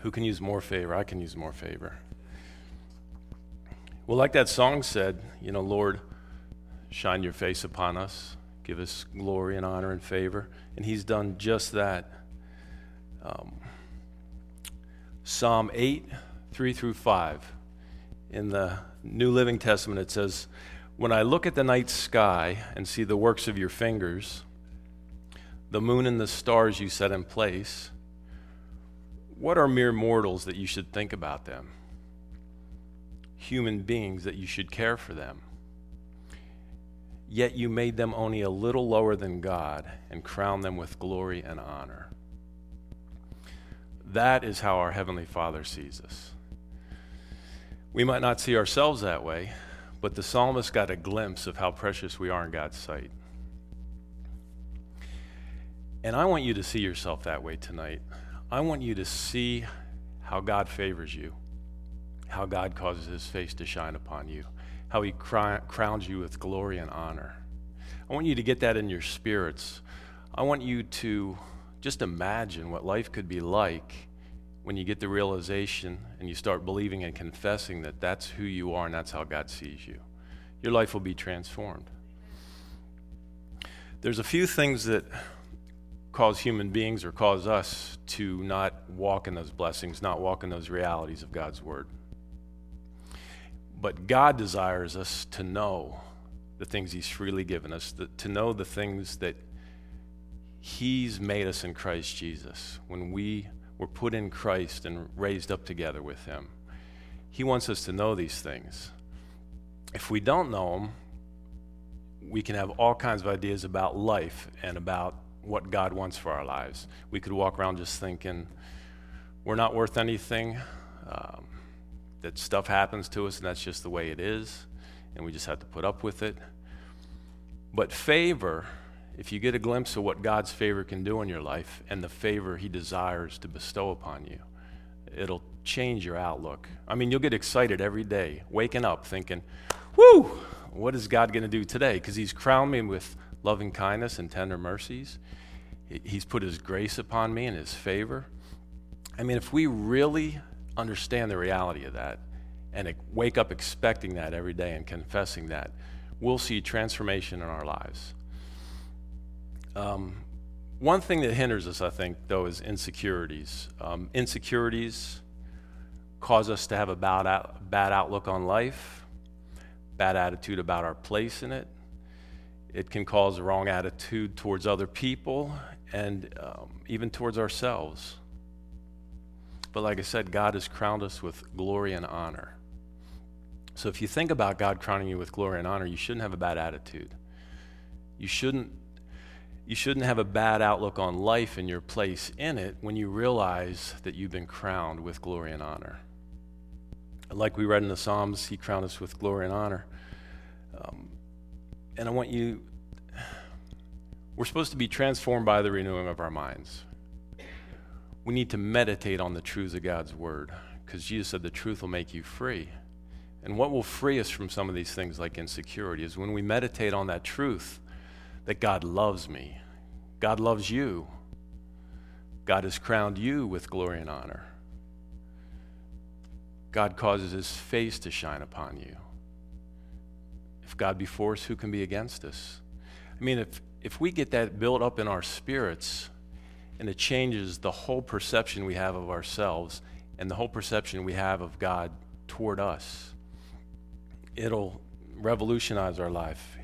Who can use more favor? I can use more favor. Well, like that song said, Lord, shine your face upon us. Give us glory and honor and favor. And he's done just that. Psalm 8, 3 through 5. In the New Living Testament, it says, when I look at the night sky and see the works of your fingers, the moon and the stars you set in place, what are mere mortals that you should think about them? Human beings that you should care for them. Yet you made them only a little lower than God and crowned them with glory and honor. That is how our Heavenly Father sees us. We might not see ourselves that way, but the psalmist got a glimpse of how precious we are in God's sight. And I want you to see yourself that way tonight. I want you to see how God favors you, how God causes his face to shine upon you, how he crowns you with glory and honor. I want you to get that in your spirits. I want you to just imagine what life could be like when you get the realization and you start believing and confessing that that's who you are and that's how God sees you. Your life will be transformed. There's a few things that cause human beings or cause us to not walk in those blessings, not walk in those realities of God's word. But God desires us to know the things he's freely given us, to know the things that he's made us in Christ Jesus. When we were put in Christ and raised up together with him, he wants us to know these things. If we don't know them, we can have all kinds of ideas about life and about what God wants for our lives. We could walk around just thinking we're not worth anything, that stuff happens to us and that's just the way it is, and we just have to put up with it. But favor, if you get a glimpse of what God's favor can do in your life and the favor he desires to bestow upon you, it'll change your outlook. I mean, you'll get excited every day, waking up thinking, whoo, what is God going to do today? Because he's crowned me with loving kindness and tender mercies. He's put his grace upon me and his favor. I mean, if we really understand the reality of that and wake up expecting that every day and confessing that, we'll see transformation in our lives. One thing that hinders us, I think, though, is insecurities. Insecurities cause us to have a bad outlook on life, bad attitude about our place in it. It can cause a wrong attitude towards other people and even towards ourselves. But like I said, God has crowned us with glory and honor. So if you think about God crowning you with glory and honor, you shouldn't have a bad attitude. You shouldn't have a bad outlook on life and your place in it when you realize that you've been crowned with glory and honor. Like we read in the Psalms, he crowned us with glory and honor. And I want you, we're supposed to be transformed by the renewing of our minds. We need to meditate on the truths of God's word, because Jesus said the truth will make you free. And what will free us from some of these things like insecurity is when we meditate on that truth that God loves me, God loves you, God has crowned you with glory and honor. God causes his face to shine upon you. If God be for us, who can be against us? I mean, if we get that built up in our spirits, and it changes the whole perception we have of ourselves and the whole perception we have of God toward us, it'll revolutionize our life.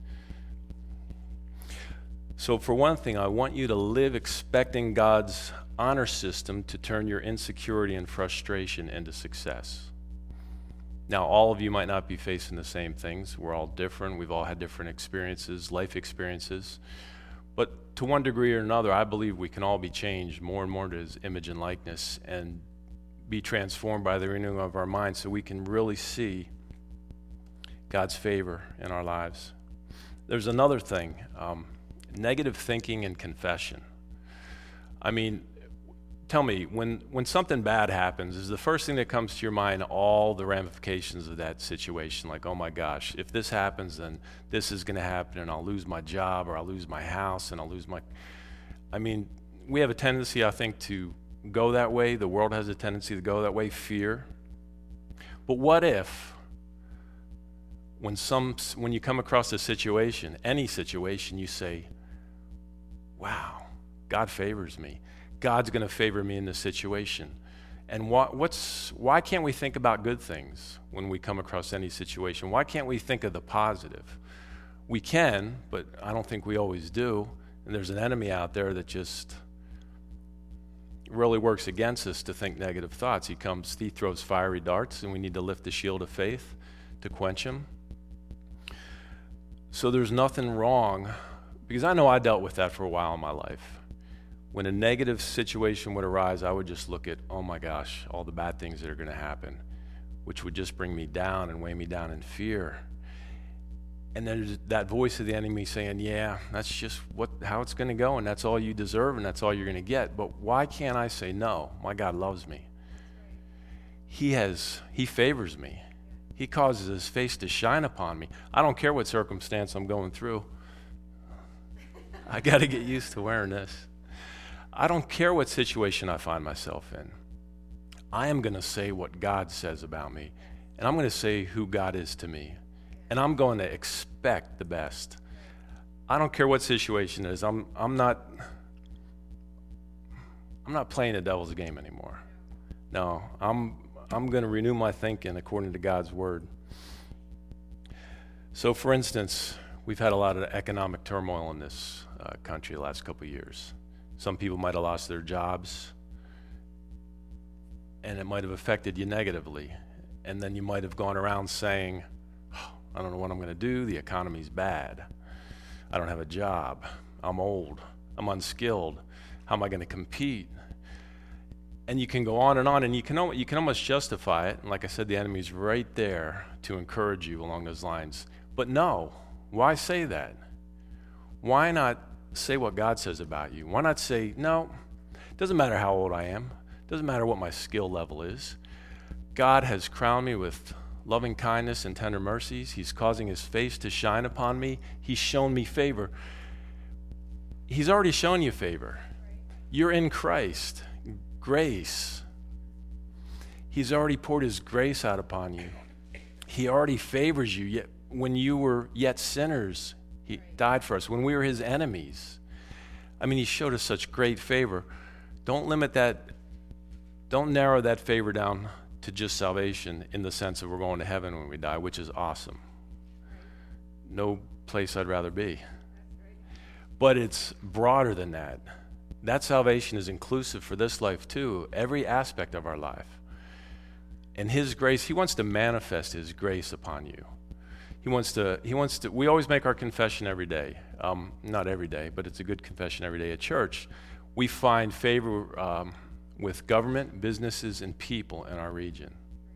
So for one thing, I want you to live expecting God's honor system to turn your insecurity and frustration into success. Now, all of you might not be facing the same things. We're all different. We've all had different experiences, life experiences. But to one degree or another, I believe we can all be changed more and more to his image and likeness and be transformed by the renewing of our minds so we can really see God's favor in our lives. There's another thing, negative thinking and confession. I mean, tell me, when something bad happens, is the first thing that comes to your mind all the ramifications of that situation? Like, oh my gosh, if this happens, then this is going to happen, and I'll lose my job, or I'll lose my house, and I'll lose my... I mean, we have a tendency, I think, to go that way. The world has a tendency to go that way, fear. But what if, when you come across a situation, any situation, you say, wow, God favors me. God's going to favor me in this situation. And why can't we think about good things when we come across any situation? Why can't we think of the positive? We can, but I don't think we always do. And there's an enemy out there that just really works against us to think negative thoughts. He throws fiery darts, and we need to lift the shield of faith to quench him. So there's nothing wrong, because I know I dealt with that for a while in my life. When a negative situation would arise, I would just look at, oh my gosh, all the bad things that are going to happen, which would just bring me down and weigh me down in fear. And there's that voice of the enemy saying, yeah, that's just how it's going to go, and that's all you deserve, and that's all you're going to get. But why can't I say, no, my God loves me. He favors me. He causes his face to shine upon me. I don't care what circumstance I'm going through. I got to get used to wearing this. I don't care what situation I find myself in. I am going to say what God says about me, and I'm going to say who God is to me, and I'm going to expect the best. I don't care what situation it is. I'm not playing the devil's game anymore. No, I'm going to renew my thinking according to God's word. So, for instance, we've had a lot of economic turmoil in this country the last couple of years. Some people might have lost their jobs, and it might have affected you negatively. And then you might have gone around saying, oh, I don't know what I'm going to do. The economy's bad. I don't have a job. I'm old. I'm unskilled. How am I going to compete? And you can go on, and you can almost justify it. And like I said, the enemy's right there to encourage you along those lines. But no, why say that? Why not say what God says about you? Why not say, no, it doesn't matter how old I am. It doesn't matter what my skill level is. God has crowned me with loving kindness and tender mercies. He's causing his face to shine upon me. He's shown me favor. He's already shown you favor. You're in Christ. Grace. He's already poured his grace out upon you. He already favors you. Yet when you were yet sinners, he died for us. When we were his enemies, I mean, he showed us such great favor. Don't limit that. Don't narrow that favor down to just salvation in the sense that we're going to heaven when we die, which is awesome. No place I'd rather be. But it's broader than that. That salvation is inclusive for this life too, every aspect of our life. And his grace, he wants to manifest his grace upon you. He wants to, we always make our confession every day. Not every day, but it's a good confession every day at church. We find favor with government, businesses, and people in our region.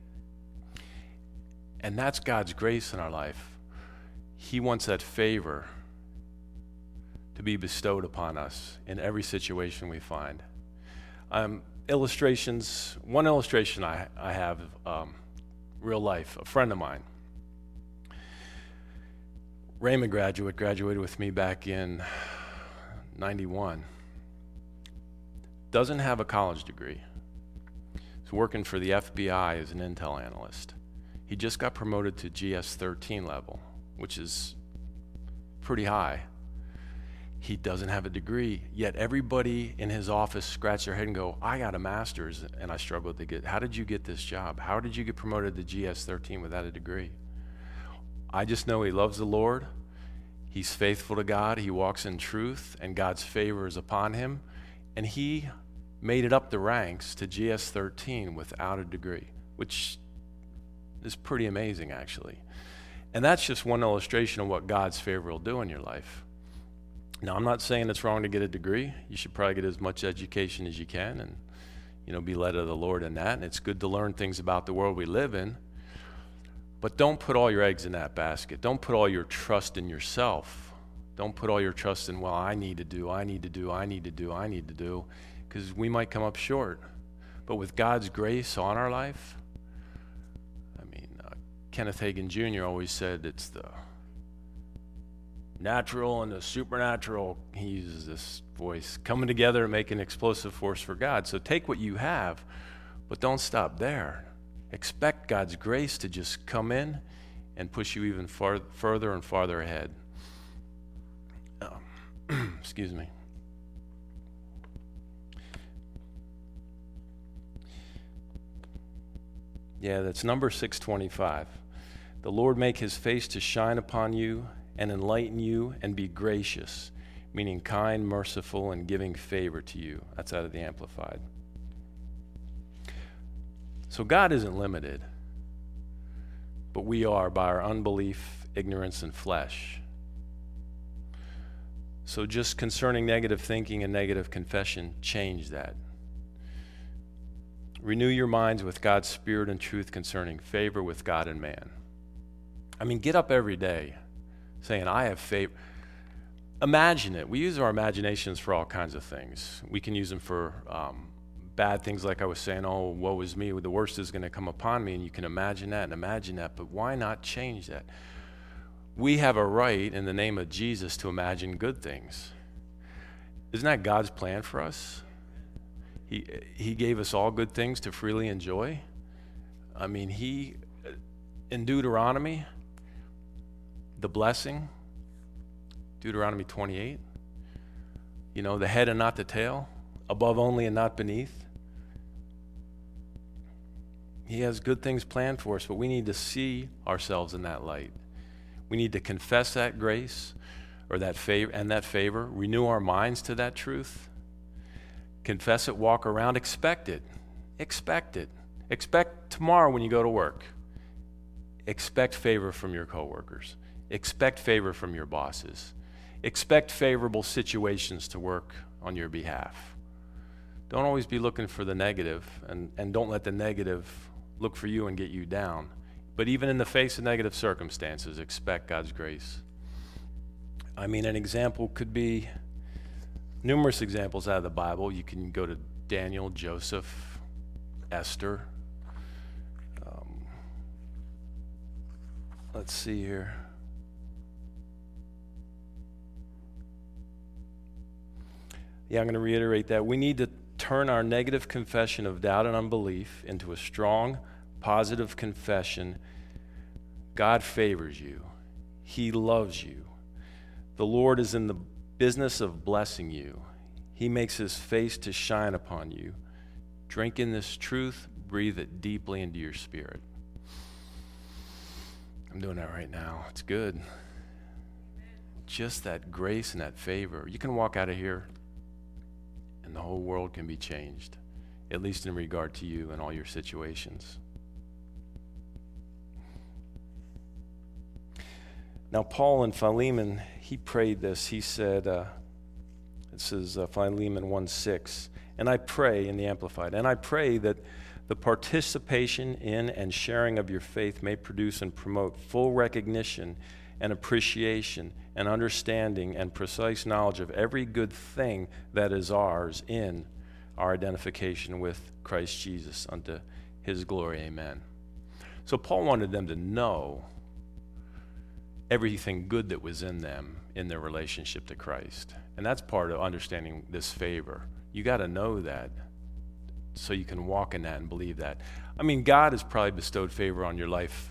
And that's God's grace in our life. He wants that favor to be bestowed upon us in every situation we find. Illustrations, one illustration I have, real life, a friend of mine. Raymond graduated with me back in 91. Doesn't have a college degree. He's working for the FBI as an intel analyst. He just got promoted to GS-13 level, which is pretty high. He doesn't have a degree, yet everybody in his office scratch their head and go, I got a master's and I struggled to get, how did you get this job? How did you get promoted to GS-13 without a degree? I just know he loves the Lord. He's faithful to God. He walks in truth, and God's favor is upon him. And he made it up the ranks to GS-13 without a degree, which is pretty amazing, actually. And that's just one illustration of what God's favor will do in your life. Now, I'm not saying it's wrong to get a degree. You should probably get as much education as you can and, be led of the Lord in that. And it's good to learn things about the world we live in. But don't put all your eggs in that basket. Don't put all your trust in yourself. Don't put all your trust in, well, I need to do, because we might come up short. But with God's grace on our life, Kenneth Hagin Jr. always said it's natural and the supernatural. He uses this voice, coming together to make an explosive force for God. So take what you have, but don't stop there. Expect God's grace to just come in and push you even further and farther ahead. Excuse me. Yeah, that's number 625. The Lord make his face to shine upon you and enlighten you and be gracious, meaning kind, merciful, and giving favor to you. That's out of the Amplified. So God isn't limited, but we are by our unbelief, ignorance, and flesh. So just concerning negative thinking and negative confession, change that. Renew your minds with God's Spirit and truth concerning favor with God and man. I mean, get up every day saying, I have favor. Imagine it. We use our imaginations for all kinds of things. We can use them for bad things, like I was saying, oh, woe is me, the worst is going to come upon me, and you can imagine that, but why not change that? We have a right in the name of Jesus to imagine good things. Isn't that God's plan for us? He gave us all good things to freely enjoy. I mean, in Deuteronomy, the blessing, Deuteronomy 28, the head and not the tail, above only and not beneath. He has good things planned for us, but we need to see ourselves in that light. We need to confess that grace or that favor, renew our minds to that truth. Confess it, walk around, expect it. Expect it. Expect tomorrow when you go to work. Expect favor from your coworkers. Expect favor from your bosses. Expect favorable situations to work on your behalf. Don't always be looking for the negative, and don't let the negative look for you and get you down. But even in the face of negative circumstances, expect God's grace. I mean, an example could be numerous examples out of the Bible. You can go to Daniel, Joseph, Esther. Let's see here. Yeah, I'm going to reiterate that. We need to turn our negative confession of doubt and unbelief into a strong, positive confession. God favors you. He loves you. The Lord is in the business of blessing you. He makes his face to shine upon you. Drink in this truth, breathe it deeply into your spirit. I'm doing that right now. It's good. Just that grace and that favor. You can walk out of here and the whole world can be changed, at least in regard to you and all your situations. Now, Paul in Philemon, he prayed this. He said, this is Philemon 1:6, and I pray, in the Amplified, and I pray that the participation in and sharing of your faith may produce and promote full recognition and appreciation and understanding and precise knowledge of every good thing that is ours in our identification with Christ Jesus unto his glory. Amen. So Paul wanted them to know everything good that was in them in their relationship to Christ. And that's part of understanding this favor. You got to know that so you can walk in that and believe that. I mean, God has probably bestowed favor on your life,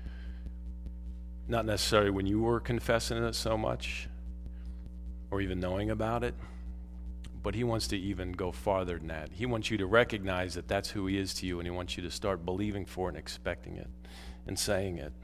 not necessarily when you were confessing it so much or even knowing about it, but he wants to even go farther than that. He wants you to recognize that that's who he is to you, and he wants you to start believing for it and expecting it and saying it.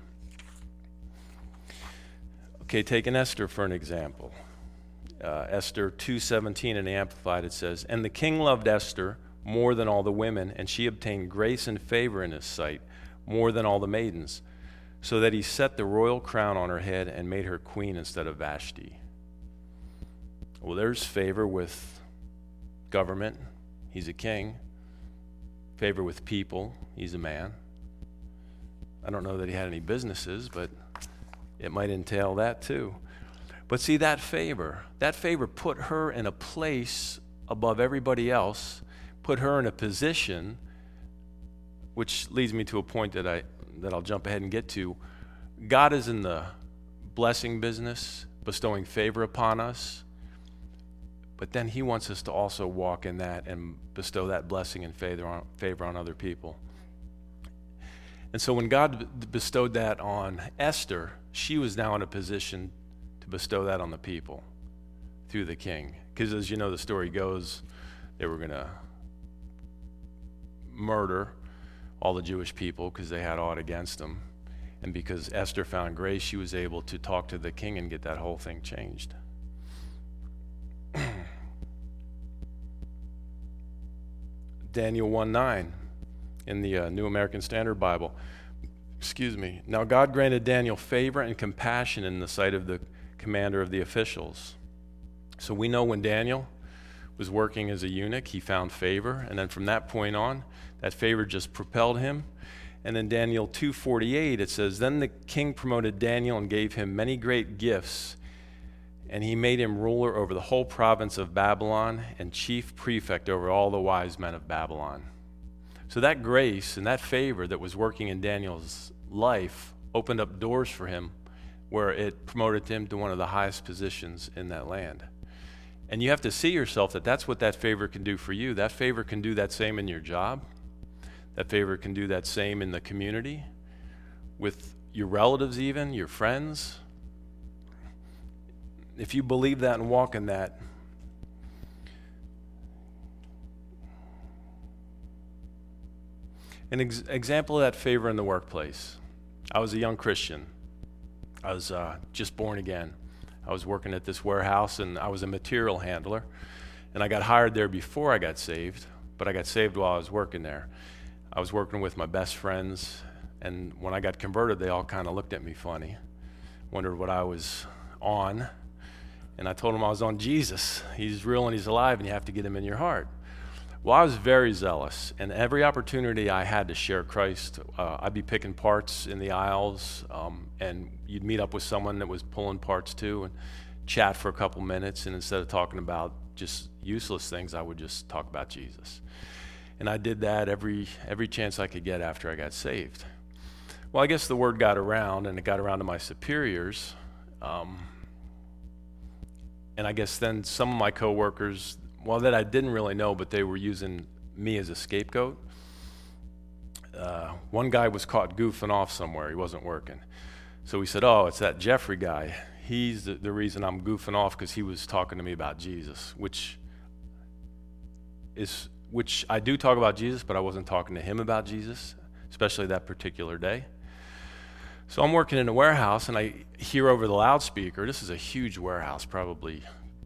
Okay, taking Esther for an example. Esther 2:17 in the Amplified, it says, and the king loved Esther more than all the women, and she obtained grace and favor in his sight more than all the maidens, so that he set the royal crown on her head and made her queen instead of Vashti. Well, there's favor with government. He's a king. Favor with people. He's a man. I don't know that he had any businesses, but it might entail that too. But see, that favor put her in a place above everybody else, put her in a position, which leads me to a point that I'll jump ahead and get to. God is in the blessing business, bestowing favor upon us, but then he wants us to also walk in that and bestow that blessing and favor on other people. And so when God bestowed that on Esther, she was now in a position to bestow that on the people through the king. Because as you know, the story goes, they were going to murder all the Jewish people because they had aught against them. And because Esther found grace, she was able to talk to the king and get that whole thing changed. Daniel 1:9 in the New American Standard Bible. Now God granted Daniel favor and compassion in the sight of the commander of the officials. So we know when Daniel was working as a eunuch, he found favor, and then from that point on, that favor just propelled him. And then Daniel 2:48, it says, "Then the king promoted Daniel and gave him many great gifts, and he made him ruler over the whole province of Babylon and chief prefect over all the wise men of Babylon." So that grace and that favor that was working in Daniel's life opened up doors for him where it promoted him to one of the highest positions in that land. And you have to see yourself that that's what that favor can do for you. That favor can do that same in your job. That favor can do that same in the community, with your relatives even, your friends. If you believe that and walk in that, an example of that favor in the workplace. I was a young Christian. I was just born again. I was working at this warehouse, and I was a material handler. And I got hired there before I got saved, but I got saved while I was working there. I was working with my best friends, and when I got converted, they all kind of looked at me funny, wondered what I was on. And I told them I was on Jesus. He's real and he's alive, and you have to get him in your heart. Well, I was very zealous, and every opportunity I had to share Christ, I'd be picking parts in the aisles, and you'd meet up with someone that was pulling parts too, and chat for a couple minutes, and instead of talking about just useless things, I would just talk about Jesus. And I did that every chance I could get after I got saved. Well, I guess the word got around, and it got around to my superiors, and I guess then some of my coworkers, well, that I didn't really know, but they were using me as a scapegoat. One guy was caught goofing off somewhere. He wasn't working. So we said, "Oh, it's that Jeffrey guy. He's the reason I'm goofing off, because he was talking to me about Jesus," which I do talk about Jesus, but I wasn't talking to him about Jesus, especially that particular day. So I'm working in a warehouse, and I hear over the loudspeaker, this is a huge warehouse, probably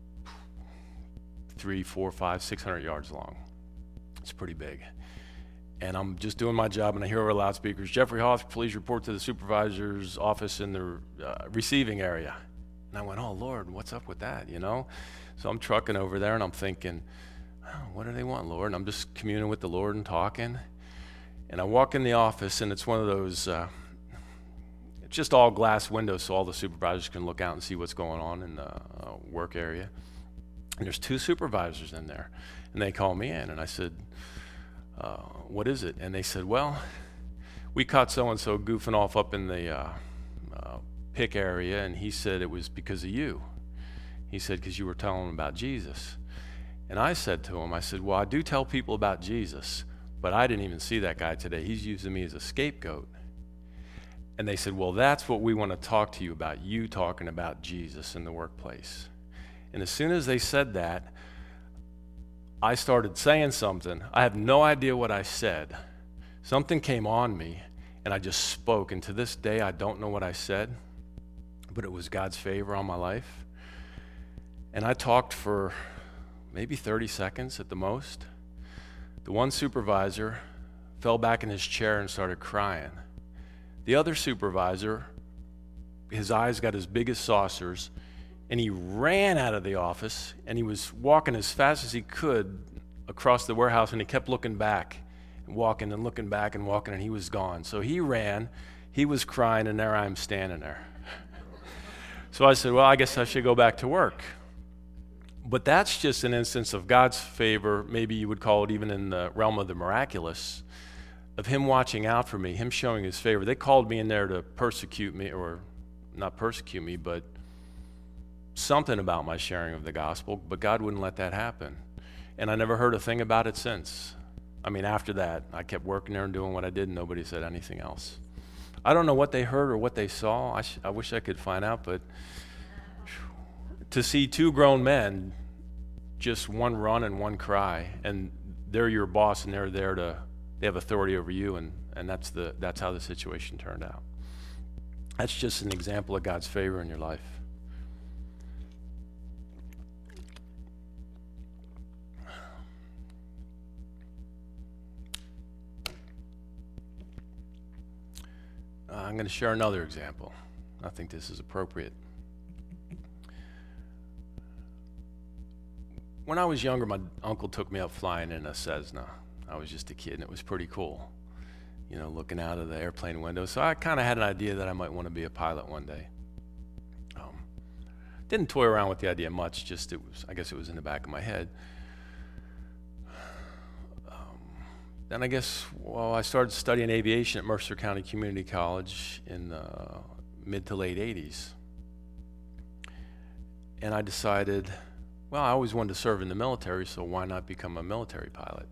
300, 400, 500, 600 yards long. It's pretty big. And I'm just doing my job, and I hear over loudspeakers, "Jeffrey Hoff, please report to the supervisor's office in the receiving area." And I went, "Oh, Lord, what's up with that?" So I'm trucking over there, and I'm thinking, "Oh, what do they want, Lord?" And I'm just communing with the Lord and talking. And I walk in the office, and it's one of those, it's just all glass windows, so all the supervisors can look out and see what's going on in the work area. And there's 2 supervisors in there, and they call me in, and I said, "What is it?" And they said, "Well, we caught so-and-so goofing off up in the pick area, and he said it was because of you. He said, because you were telling him about Jesus." And I said to him, I said, "Well, I do tell people about Jesus, but I didn't even see that guy today. He's using me as a scapegoat." And they said, "Well, that's what we want to talk to you about, you talking about Jesus in the workplace." And as soon as they said that, I started saying something. I have no idea what I said. Something came on me, and I just spoke. And to this day, I don't know what I said, but it was God's favor on my life. And I talked for maybe 30 seconds at the most. The one supervisor fell back in his chair and started crying. The other supervisor, his eyes got as big as saucers, and he ran out of the office, and he was walking as fast as he could across the warehouse, and he kept looking back and walking and looking back and walking, and he was gone. So he ran, he was crying, and there I am standing there. So I said, "Well, I guess I should go back to work." But that's just an instance of God's favor, maybe you would call it even in the realm of the miraculous, of him watching out for me, him showing his favor. They called me in there to persecute me, or not persecute me, but something about my sharing of the gospel, but God wouldn't let that happen. And I never heard a thing about it since. I mean, after that, I kept working there and doing what I did, and nobody said anything else. I don't know what they heard or what they saw. I wish I could find out, but to see two grown men, just one run and one cry, and they're your boss and they're there they have authority over you, and that's how the situation turned out. That's just an example of God's favor in your life. I'm going to share another example. I think this is appropriate. When I was younger, my uncle took me up flying in a Cessna. I was just a kid, and it was pretty cool, looking out of the airplane window. So I kind of had an idea that I might want to be a pilot one day. Didn't toy around with the idea much, I guess it was in the back of my head. Then I started studying aviation at Mercer County Community College in the mid to late 80s. And I decided, I always wanted to serve in the military, so why not become a military pilot?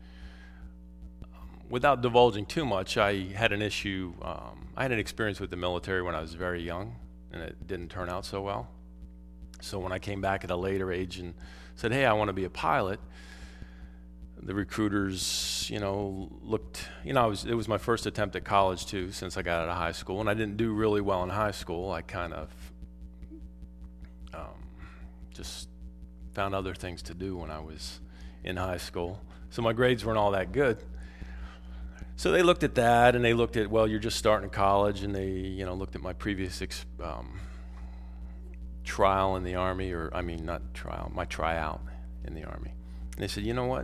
Without divulging too much, I had an experience with the military when I was very young, and it didn't turn out so well. So when I came back at a later age and said, hey, I want to be a pilot, the recruiters, looked, it was my first attempt at college too, since I got out of high school, and I didn't do really well in high school. I kind of just found other things to do when I was in high school. So my grades weren't all that good. So they looked at that, and they looked at, you're just starting college, and they, looked at my previous trial in the Army, my tryout in the Army. And they said, you know what?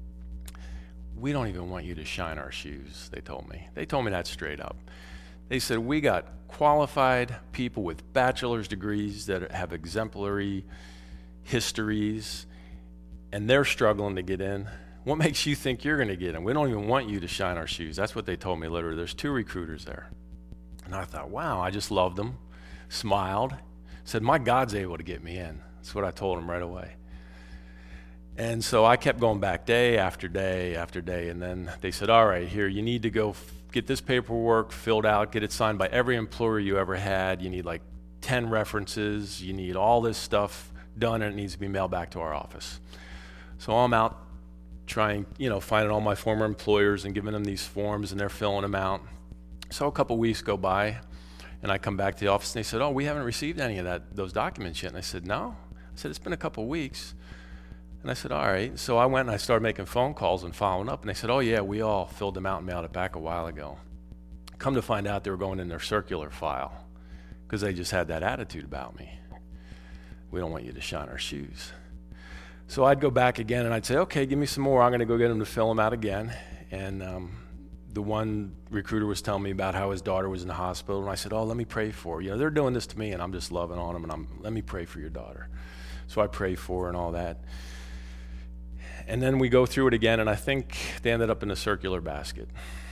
We don't even want you to shine our shoes, they told me. They told me that straight up. They said, we got qualified people with bachelor's degrees that have exemplary histories, and they're struggling to get in. What makes you think you're going to get in? We don't even want you to shine our shoes. That's what they told me literally. There's 2 recruiters there. And I thought, wow, I just loved them, smiled, said, my God's able to get me in. That's what I told them right away. And so I kept going back day after day after day, and then they said, all right, here, you need to go get this paperwork filled out, get it signed by every employer you ever had. You need like 10 references. You need all this stuff done, and it needs to be mailed back to our office. So I'm out trying, finding all my former employers and giving them these forms, and they're filling them out. So a couple weeks go by, and I come back to the office, and they said, we haven't received any of those documents yet. And I said, no. I said, it's been a couple weeks. And I said, all right. So I went and I started making phone calls and following up. And they said, oh, yeah, we all filled them out and mailed it back a while ago. Come to find out, they were going in their circular file because they just had that attitude about me. We don't want you to shine our shoes. So I'd go back again and I'd say, okay, give me some more. I'm going to go get them to fill them out again. And the one recruiter was telling me about how his daughter was in the hospital. And I said, let me pray for her. They're doing this to me, and I'm just loving on them. And let me pray for your daughter. So I pray for her and all that. And then we go through it again, and I think they ended up in a circular basket.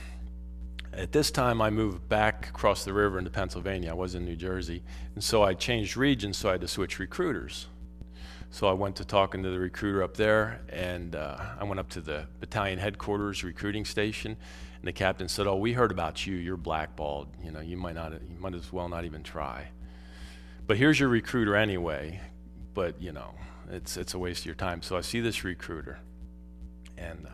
At this time, I moved back across the river into Pennsylvania. I was in New Jersey. And so I changed regions, so I had to switch recruiters. So I went to talking to the recruiter up there, and I went up to the battalion headquarters recruiting station, and the captain said, we heard about you. You're blackballed. You might as well not even try. But here's your recruiter anyway. But, it's a waste of your time. So I see this recruiter, and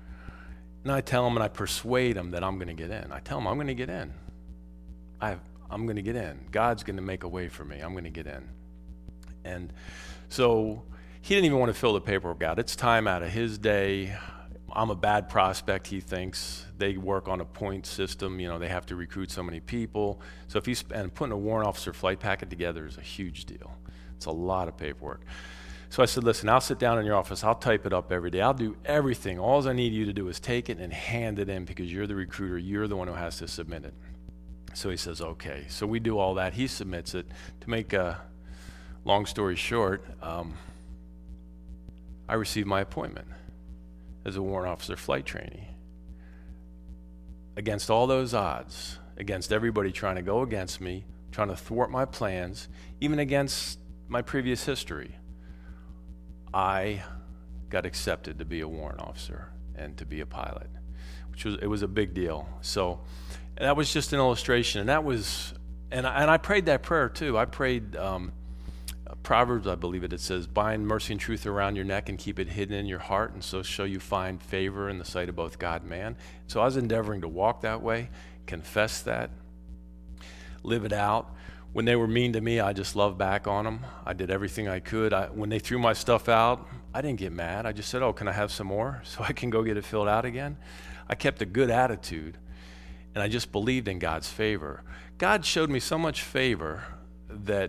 I tell him, and I persuade him that I'm going to get in. I tell him I'm going to get in. I'm going to get in. God's going to make a way for me. I'm going to get in. And so he didn't even want to fill the paperwork out. It's time out of his day. I'm a bad prospect, he thinks. They work on a point system. They have to recruit so many people. So and putting a warrant officer flight packet together is a huge deal. It's a lot of paperwork. So I said, listen, I'll sit down in your office. I'll type it up every day. I'll do everything. All I need you to do is take it and hand it in because you're the recruiter. You're the one who has to submit it. So he says, okay. So we do all that. He submits it. To make a long story short, I received my appointment as a warrant officer flight trainee. Against all those odds, against everybody trying to go against me, trying to thwart my plans, even against my previous history, I got accepted to be a warrant officer and to be a pilot, it was a big deal. So that was just an illustration, and that was, and I prayed that prayer too. I prayed Proverbs, I believe it says, bind mercy and truth around your neck and keep it hidden in your heart, and so shall you find favor in the sight of both God and man. So I was endeavoring to walk that way, confess that, live it out. When they were mean to me, I just loved back on them. I did everything I could. When they threw my stuff out, I didn't get mad. I just said, oh, can I have some more so I can go get it filled out again? I kept a good attitude, and I just believed in God's favor. God showed me so much favor that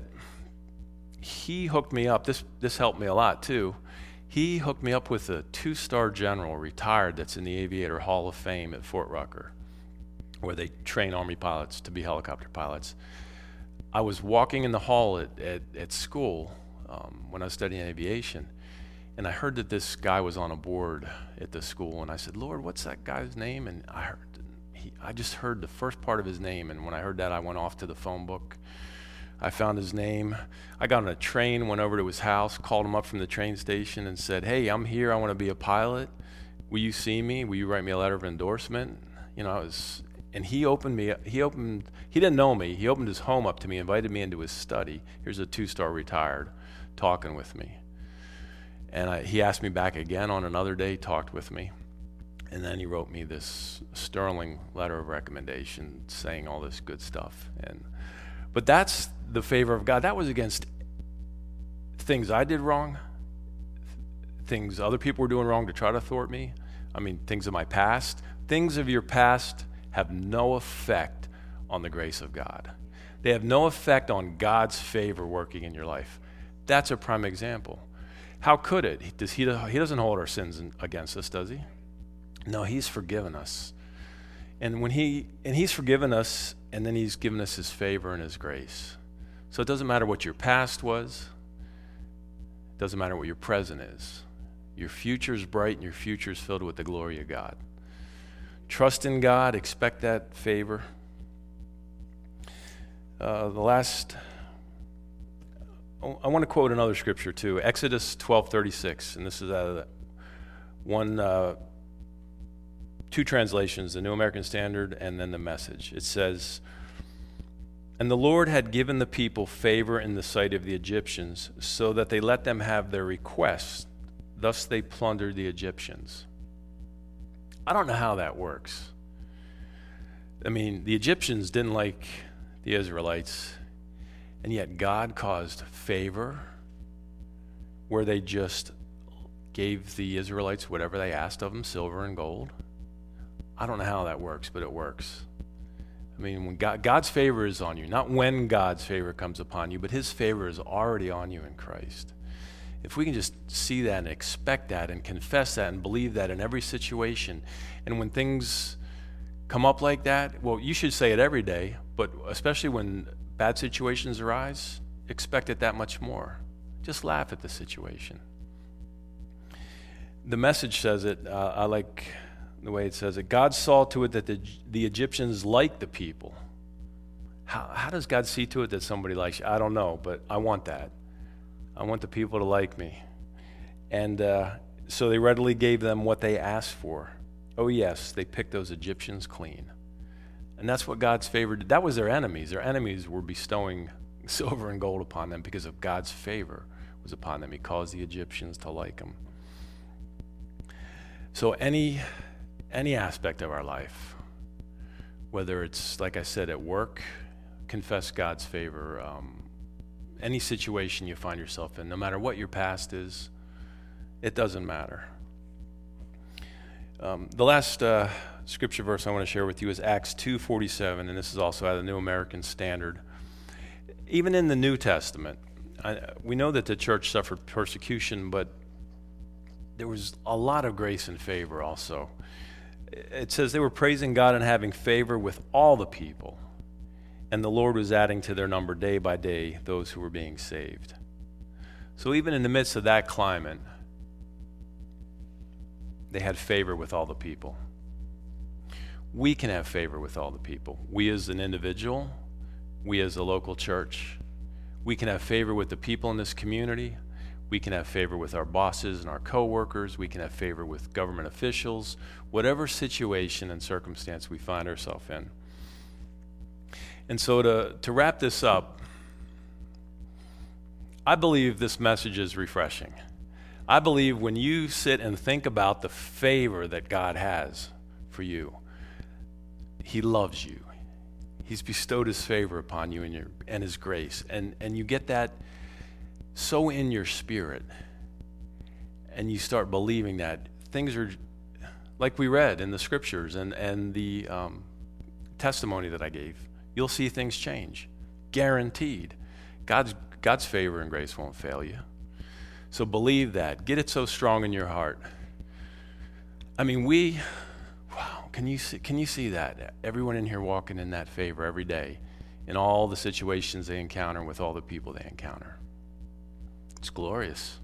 he hooked me up. This helped me a lot too. He hooked me up with a 2-star general, retired, that's in the Aviator Hall of Fame at Fort Rucker, where they train Army pilots to be helicopter pilots. I was walking in the hall at school when I was studying aviation, and I heard that this guy was on a board at the school, and I said, Lord, what's that guy's name? And I just heard the first part of his name, and when I heard that, I went off to the phone book. I found his name. I got on a train, went over to his house, called him up from the train station and said, hey, I'm here. I want to be a pilot. Will you see me? Will you write me a letter of endorsement? And he didn't know me. He opened his home up to me, invited me into his study. Here's a 2-star retired talking with me. And he asked me back again on another day, talked with me. And then he wrote me this sterling letter of recommendation saying all this good stuff. But that's the favor of God. That was against things I did wrong, things other people were doing wrong to try to thwart me. Things of my past. Things of your past have no effect on the grace of God. They have no effect on God's favor working in your life. That's a prime example. How could it? He doesn't hold our sins against us, does he? No, he's forgiven us. And he's forgiven us, and then he's given us his favor and his grace. So it doesn't matter what your past was. It doesn't matter what your present is. Your future is bright, and your future is filled with the glory of God. Trust in God. Expect that favor. I want to quote another scripture too. Exodus 12:36, and this is out of two translations, the New American Standard and then the Message. It says, and the Lord had given the people favor in the sight of the Egyptians, so that they let them have their requests. Thus they plundered the Egyptians. I don't know how that works. The Egyptians didn't like the Israelites, and yet God caused favor where they just gave the Israelites whatever they asked of them, silver and gold. I don't know how that works, but it works. When God's favor is on you, not when God's favor comes upon you, but his favor is already on you in Christ. If we can just see that and expect that and confess that and believe that in every situation, and when things come up like that, well, you should say it every day, but especially when bad situations arise, expect it that much more. Just laugh at the situation. The Message says it, I like the way it says it. God saw to it that the Egyptians liked the people. How does God see to it that somebody likes you? I don't know, but I want that. I want the people to like me. And so they readily gave them what they asked for. Oh yes, they picked those Egyptians clean. And that's what God's favor did. That was their enemies. Their enemies were bestowing silver and gold upon them because of God's favor was upon them. He caused the Egyptians to like them. So any aspect of our life, whether it's, like I said, at work, confess God's favor. Any situation you find yourself in, no matter what your past is, it doesn't matter. The last scripture verse I want to share with you is Acts 2:47, and this is also out of the New American Standard. Even in the New Testament, we know that the church suffered persecution, but there was a lot of grace and favor also. It says they were praising God and having favor with all the people, and the Lord was adding to their number day by day those who were being saved. So even in the midst of that climate, they had favor with all the people. We can have favor with all the people. We as an individual, we as a local church, We can have favor with the people in this community. We can have favor with our bosses and our coworkers. We can have favor with government officials, whatever situation and circumstance we find ourselves in. And so to wrap this up, I believe this message is refreshing. I believe when you sit and think about the favor that God has for you, He loves you. He's bestowed His favor upon you and His grace. And you get that so in your spirit, and you start believing that things are like we read in the scriptures and the testimony that I gave. You'll see things change, guaranteed. God's favor and grace won't fail you. So believe that. Get it so strong in your heart. I mean, wow, can you see that? Everyone in here walking in that favor every day in all the situations they encounter with all the people they encounter. It's glorious.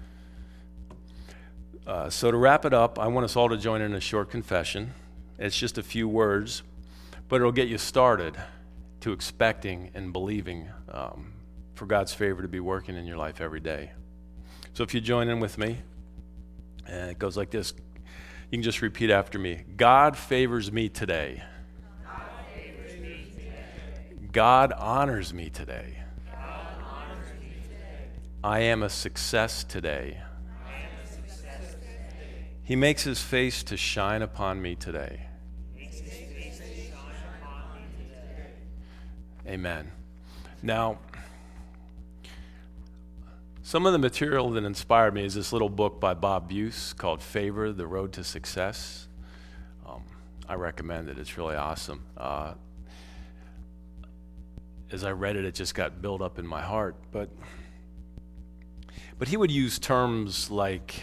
So to wrap it up, I want us all to join in a short confession. It's just a few words, but it'll get you started to expecting and believing for God's favor to be working in your life every day. So if you join in with me, and it goes like this. You can just repeat after me. God favors me today. God favors me today. God honors me today. God honors me today. I am a success today. I am a success today. He makes His face to shine upon me today. Makes His face to shine upon me today. Amen. Now, some of the material that inspired me is this little book by Bob Buse called Favor, The Road to Success. I recommend it. It's really awesome. As I read it, it just got built up in my heart. But he would use terms like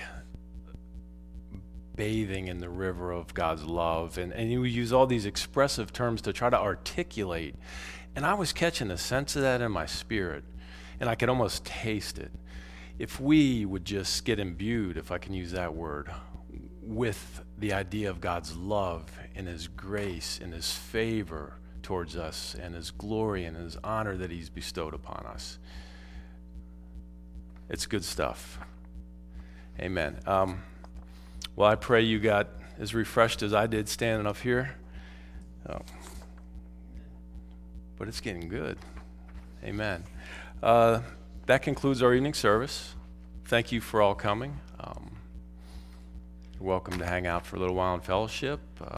bathing in the river of God's love, and he would use all these expressive terms to try to articulate. And I was catching a sense of that in my spirit, and I could almost taste it. If we would just get imbued, if I can use that word, with the idea of God's love and His grace and His favor towards us and His glory and His honor that He's bestowed upon us. It's good stuff. Amen. Well, I pray you got as refreshed as I did standing up here. But it's getting good. Amen. That concludes our evening service. Thank you for all coming. You're welcome to hang out for a little while in fellowship.